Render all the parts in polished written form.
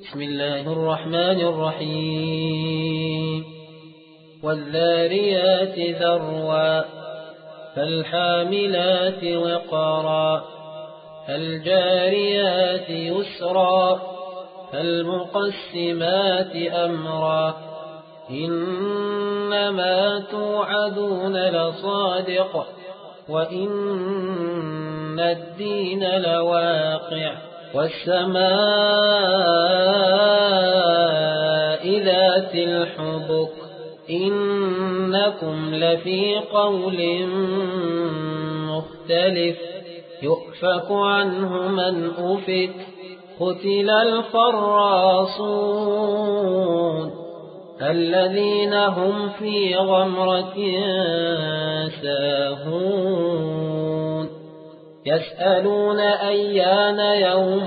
بسم الله الرحمن الرحيم والذاريات ذروا فالحاملات وقرا فالجاريات يسرا فالمقسمات أمرا إنما توعدون لصادق وإن الدين لواقع والسماء ذات الحبك إنكم لفي قول مختلف يؤفك عنه من أفك قتل الخراصون الذين هم في غمرة ساهون يسألون أيان يوم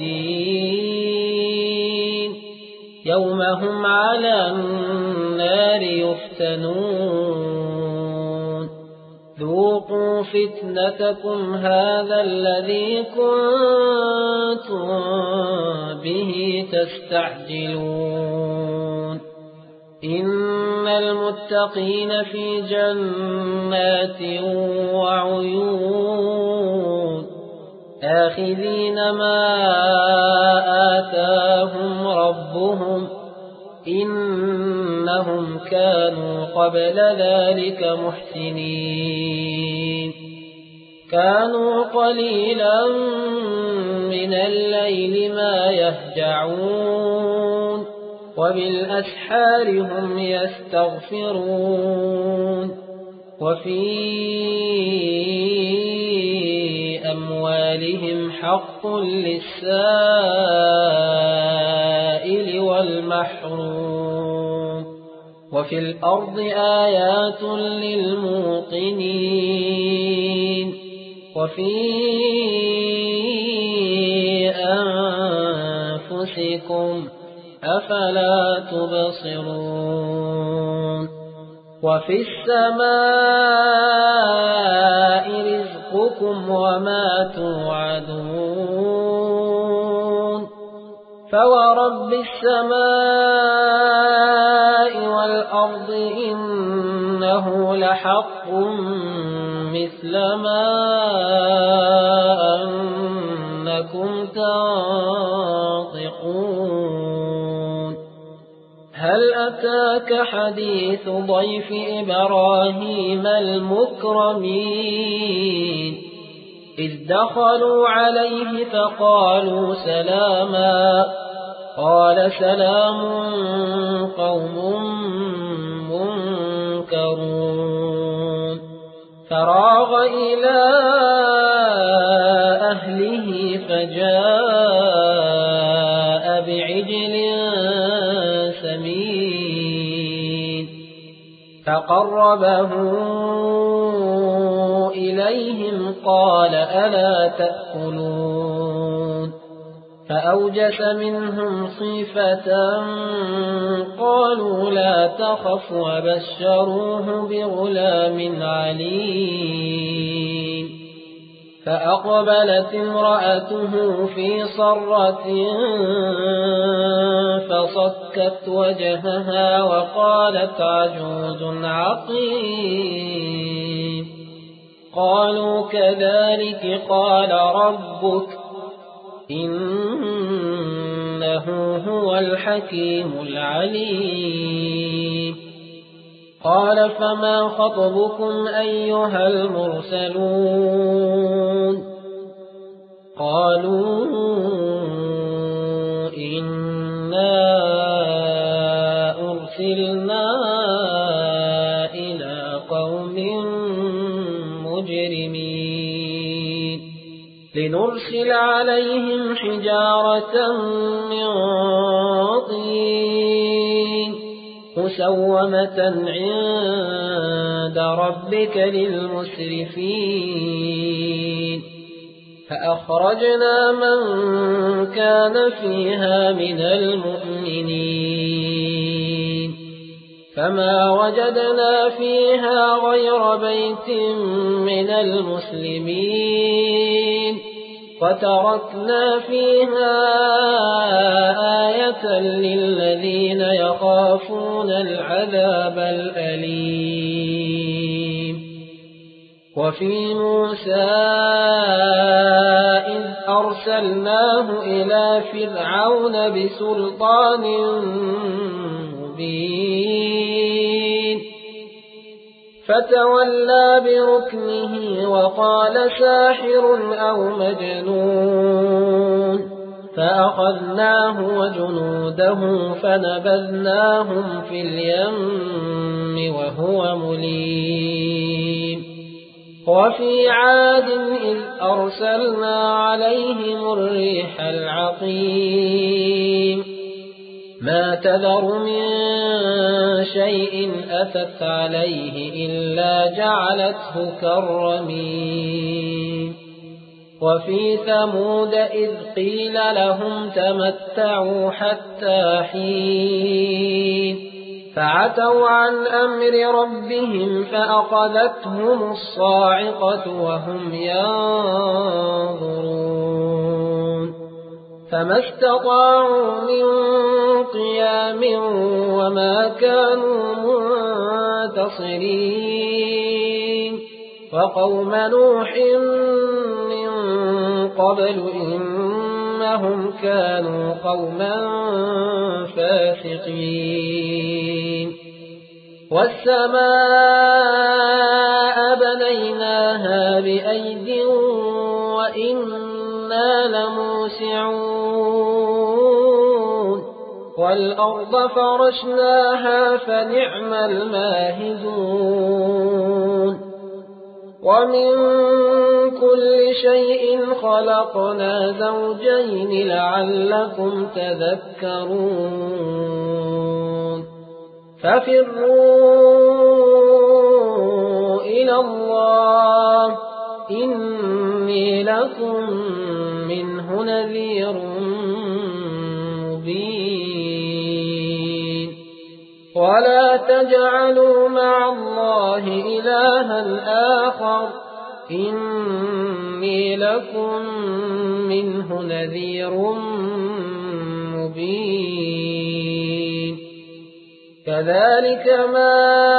الدين يوم هم على النار يفتنون ذوقوا فتنتكم هذا الذي كنتم به تستعجلون إن المتقين في جنات وعيون آخذين ما آتاهم ربهم إنهم كانوا قبل ذلك محسنين كانوا قليلا من الليل ما يهجعون وبالأسحار هم يستغفرون وفي أموالهم حق للسائل والمحروم وفي الأرض آيات للموقنين وفي أنفسكم أفلا تبصرون وفي السماء رزقكم وما توعدون فورب السماء والأرض إنه لحق مثل ما أنكم تنطقون هل أتاك حديث ضيف إبراهيم المكرمين إذ دخلوا عليه فقالوا سلاما قال سلام قوم منكرون فراغ إلى أهله فجاء بعجل سمين فقربه إليهم قال ألا تأكلون فأوجس منهم خيفة قالوا لا تخف وبشروه بغلام عليم فأقبلت امرأته في صرة فصكت وجهها وقالت عجوز عقيم قالوا كذلك قال ربك إنه هو الحكيم العليم قال فما خطبكم أيها المرسلون قالوا إنا أرسلنا إلى قوم مجرمين لنرسل عليهم حجارة من طين مسومة عند ربك للمسرفين فأخرجنا من كان فيها من المؤمنين فما وجدنا فيها غير بيت من المسلمين وتركنا فيها آية آية للذين يخافون العذاب الأليم. وفي موسى إذ أرسلناه إلى فرعون بسلطان مبين فتولى بركنه وقال ساحر أو مجنون فأخذناه وجنوده فنبذناهم في اليم وهو مليم. وفي عاد إذ أرسلنا عليهم الريح العقيم ما تذر من شيء أتت عليه إلا جعلته كالرميم. وفي ثمود إذ قيل لهم تمتعوا حتى حين فعتوا عن أمر ربهم فأخذتهم الصاعقة وهم ينظرون فما استطاعوا من قيام وما كانوا منتصرين. وقوم نوح من قبل إنهم كانوا قوما فاسقين. والسماء بنيناها بأيد وإنا لموسعون والأرض فرشناها فنعم الماهدون. ومن كل شيء خلقنا زوجين لعلكم تذكرون. ففروا إلى الله إني لكم منه نذير مبين. ولا تجعلوا مع الله إلها آخر إني لكم منه نذير مبين. كذلك ما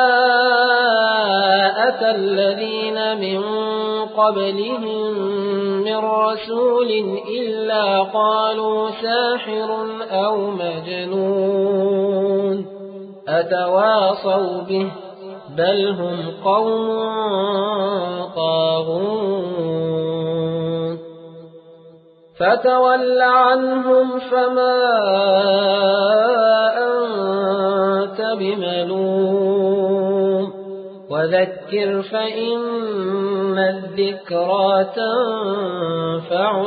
أتى الذين من قبلهم من رسول إلا قالوا ساحر أو مجنون أتواصوا به بل هم قوم طاغون. فتول عنهم فما أنت بملوم وذكر فإن الذكرى تنفع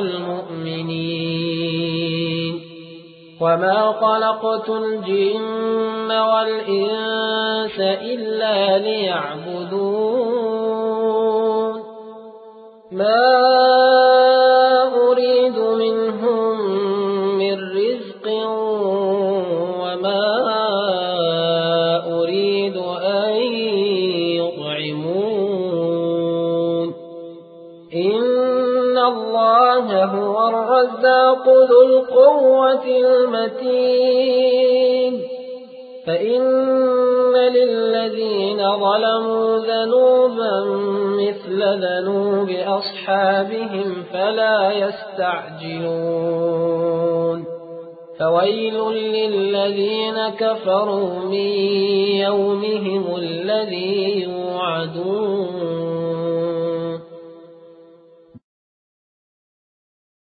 المؤمنين. وما خلقت الجن والإنس إلا ليعبدون ما أريد منهم من رزق وما أريد أن يطعمون إن الله هو الرزاق ذو القوة المتين. فإن للذين ظلموا ذنوبا مثل ذنوب أصحابهم فلا يستعجلون. فويل للذين كفروا من يومهم الذي يوعدون.